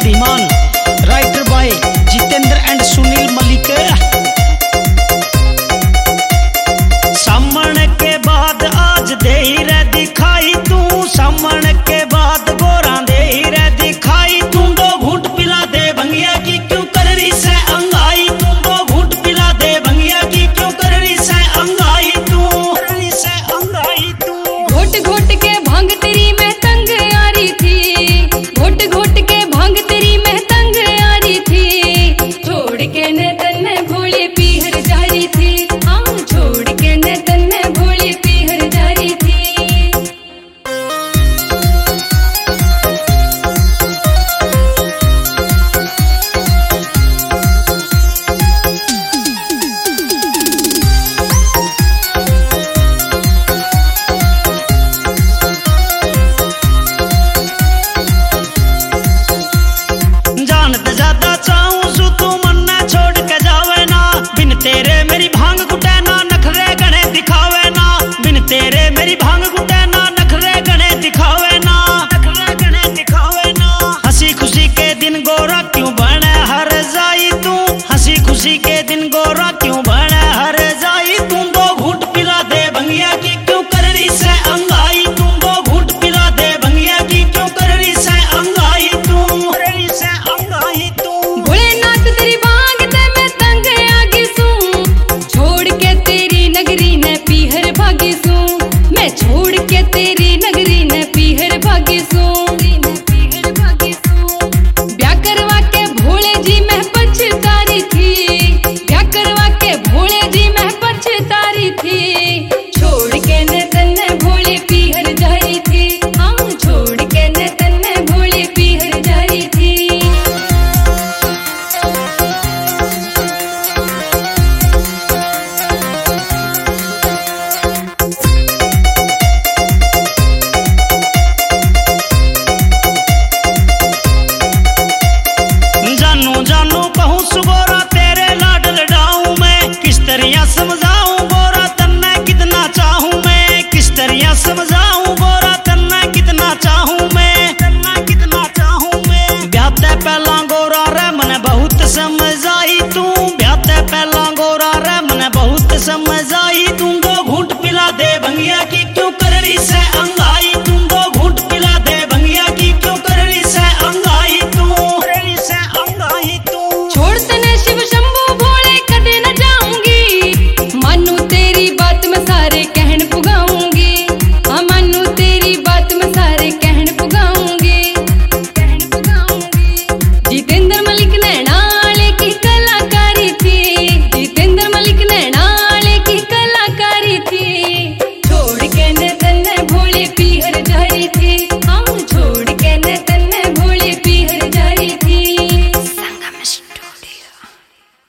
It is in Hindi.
बुद्धिमान writer by Jitendra and Sunil Malik. सामने के बाद आज दे रे दिखाई तू, सामने के बाद गोरा दे रे दिखाई तू। दो घूंट पिला दे भंगिया की क्यों कर रही से अंगाई तू, दो घूंट पिला दे भंगिया की क्यों कर रही से अंगाई तू, कर रही से अंगाई तू। घोट घोट के भांग तेरी मैं तंग आ रही थी, घोट घोट के भांग तेरी मैं तंग आ रही थी। छोड़ के न तन्ने भोले पीहर जा रही थी, हाँ छोड़ के न तन्ने भोले पीहर जा रही थी। जानत ज्यादा चाहूं सु तू मन्ना छोड़ के जावे ना, बिन तेरे मेरी भांग गुटे ना नखरे गणे दिखावे ना, बिन तेरे मेरी भांग गुटे ना नखरे गणे दिखावे ना, नखरे गणे दिखावे ना। हंसी खुशी के दिन गोरा क्यों बने हर जाई तू, हंसी खुशी के दिन गोरा क्यों बने हर जाई तू। दो घूंट पिला दे भंगिया की क्यों कर रही से अंगाई तू, दो घूंट पिला दे भंगिया की क्यों कर रही से अंगाई तू, कर रही से अंगाई तू। भोलेनाथ तेरी बांग ते मैं तंग आगी सूं, छोड़ के तेरी नगरी ने पीहर भागी सूं, मैं छोड़ के तेरी नगरी ने पीहर भागी सूं। ब्याह करवा के भोले जी मैं पछता रही थी, ब्याह करवा के भोले जी मैं पछता रही थी। छोड़ के न तन्ने भोले पीहर जा रही थी, हाँ छोड़ के न तन्ने भोले पीहर जा रही थी। जानू जानू कहूँ सुगोरा तेरे लाड लडाऊं मैं, किस तरह समझाऊं गोरा तन्ने कितना चाहूं मैं, किस तरह समझाऊं गोरा तन्ने कितना चाहूं मैं, तन्ने कितना चाहूं मैं। ब्याह ते पहला गोरा रे मने बहुत समझ आई तू, ब्याह ते पहला गोरा रे मने बहुत समझ आई तू। दो घूंट पिला दे भंगिया की क्यों कर रही से